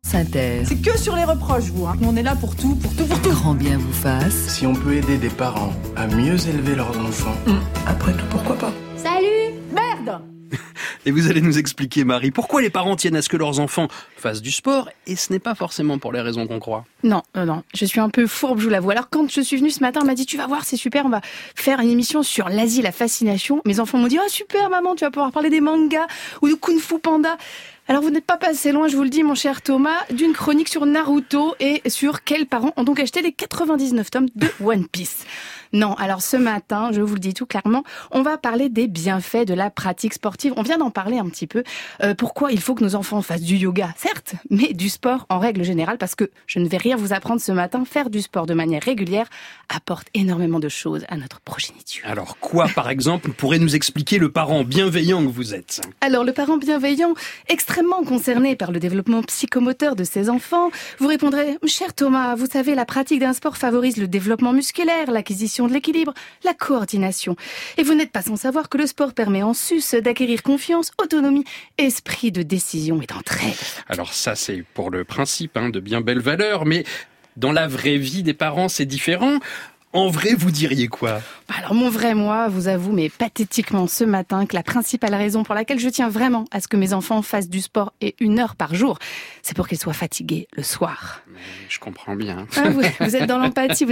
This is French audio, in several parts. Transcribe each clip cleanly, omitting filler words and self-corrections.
France Inter. C'est que sur les reproches, vous. On est là pour tout. Grand bien vous fasse. Si on peut aider des parents à mieux élever leurs enfants, après tout, pourquoi pas ? Salut. Merde. Et vous allez nous expliquer, Marie, pourquoi les parents tiennent à ce que leurs enfants fassent du sport, et ce n'est pas forcément pour les raisons qu'on croit. Non, je suis un peu fourbe, je vous l'avoue. Alors quand je suis venue ce matin, on m'a dit, tu vas voir, c'est super, on va faire une émission sur l'Asie, la fascination. Mes enfants m'ont dit, oh super maman, tu vas pouvoir parler des mangas ou de Kung Fu Panda. Alors vous n'êtes pas passé loin, je vous le dis, mon cher Thomas, d'une chronique sur Naruto et sur quels parents ont donc acheté les 99 tomes de One Piece. Non, alors ce matin, je vous le dis tout clairement, on va parler des bienfaits de la pratique sportive. On vient d'en parler un petit peu. Pourquoi il faut que nos enfants fassent du yoga, certes, mais du sport en règle générale, parce que je ne vais rien vous apprendre ce matin. Faire du sport de manière régulière apporte énormément de choses à notre progéniture. Alors quoi, par exemple, pourrait nous expliquer le parent bienveillant que vous êtes ? Alors le parent bienveillant, extrêmement concerné par le développement psychomoteur de ses enfants, vous répondrez, cher Thomas, vous savez, la pratique d'un sport favorise le développement musculaire, l'acquisition de l'équilibre, la coordination. Et vous n'êtes pas sans savoir que le sport permet en sus d'acquérir confiance, autonomie, esprit de décision et d'entraide. Alors ça, c'est pour le principe, de bien belles valeurs, mais dans la vraie vie des parents, c'est différent. En vrai, vous diriez quoi ? Alors mon vrai moi vous avoue, mais pathétiquement ce matin, que la principale raison pour laquelle je tiens vraiment à ce que mes enfants fassent du sport et 1 heure par jour, c'est pour qu'ils soient fatigués le soir. Mais je comprends bien. Vous êtes dans l'empathie,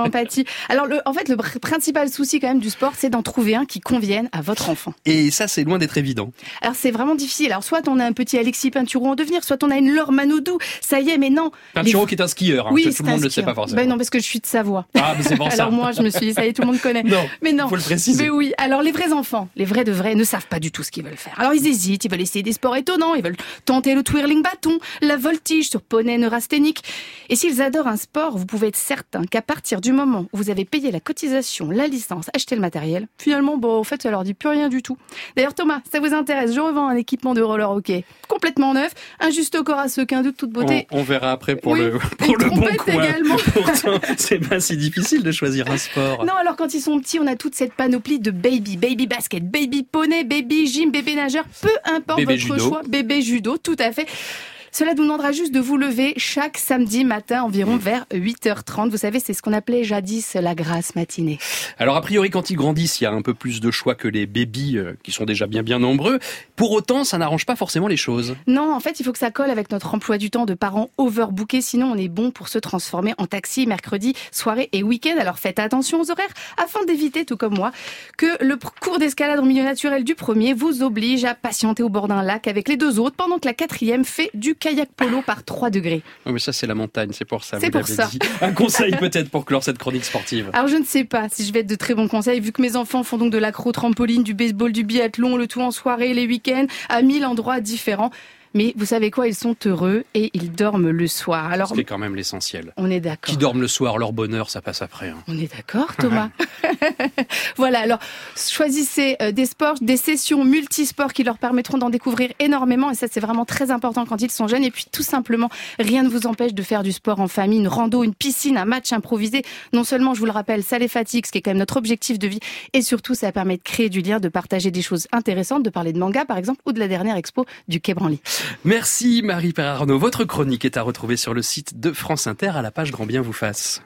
Alors en fait, le principal souci quand même du sport, c'est d'en trouver un qui convienne à votre enfant. Et ça, c'est loin d'être évident. Alors c'est vraiment difficile. Alors soit on a un petit Alexis Pinturo en devenir, soit on a une Laure Manodou. Ça y est, mais non. Pinturo qui est un skieur, oui, tout le monde ne le sait pas forcément. Ben non, parce que je suis de Savoie. Ah, mais c'est pour ça. Alors moi, je me suis dit, ça y est, tout le monde connaît. Non, mais non, faut le préciser. Mais oui, alors les vrais enfants, les vrais de vrais, ne savent pas du tout ce qu'ils veulent faire. Alors ils hésitent, ils veulent essayer des sports étonnants, ils veulent tenter le twirling bâton, la voltige sur poney neurasthénique. Et s'ils adorent un sport, vous pouvez être certain qu'à partir du moment où vous avez payé la cotisation, la licence, acheté le matériel, finalement, en fait, ça leur dit plus rien du tout. D'ailleurs, Thomas, ça vous intéresse, je revends un équipement de roller hockey complètement neuf, un juste au corps à sequin de toute beauté. On verra après pour le bon coin. Également. Pourtant, c'est pas si difficile de choisir un sport. Non, alors quand ils sont petits, on a toute cette panoplie de baby basket, baby poney, baby gym, bébé nageur, peu importe bébé votre judo. choix, bébé judo, tout à fait. Cela nous demandera juste de vous lever chaque samedi matin environ vers 8h30. Vous savez, c'est ce qu'on appelait jadis la grasse matinée. Alors a priori, quand ils grandissent, il y a un peu plus de choix que les bébés qui sont déjà bien nombreux. Pour autant, ça n'arrange pas forcément les choses. Non, en fait, il faut que ça colle avec notre emploi du temps de parents overbookés. Sinon, on est bon pour se transformer en taxi mercredi, soirée et week-end. Alors faites attention aux horaires afin d'éviter, tout comme moi, que le cours d'escalade en milieu naturel du premier vous oblige à patienter au bord d'un lac avec les 2 autres pendant que la 4e fait du kayak polo par 3 degrés. Oui, mais ça, c'est la montagne, c'est pour ça. C'est pour ça. Dit. Un conseil peut-être pour clore cette chronique sportive. Alors, je ne sais pas si je vais être de très bons conseils, vu que mes enfants font donc de l'acro-trampoline, du baseball, du biathlon, le tout en soirée, les week-ends, à 1000 endroits différents. Mais vous savez quoi, ils sont heureux et ils dorment le soir. Alors, c'est quand même l'essentiel. On est d'accord. Qui dorment le soir, leur bonheur, ça passe après. On est d'accord, Thomas. Voilà, alors choisissez des sports, des sessions multisports qui leur permettront d'en découvrir énormément. Et ça, c'est vraiment très important quand ils sont jeunes. Et puis, tout simplement, rien ne vous empêche de faire du sport en famille, une rando, une piscine, un match improvisé. Non seulement, je vous le rappelle, ça les fatigue, ce qui est quand même notre objectif de vie. Et surtout, ça permet de créer du lien, de partager des choses intéressantes, de parler de manga, par exemple, ou de la dernière expo du Quai Branly. Merci Marie Perarnaud. Votre chronique est à retrouver sur le site de France Inter à la page Grand Bien vous fasse.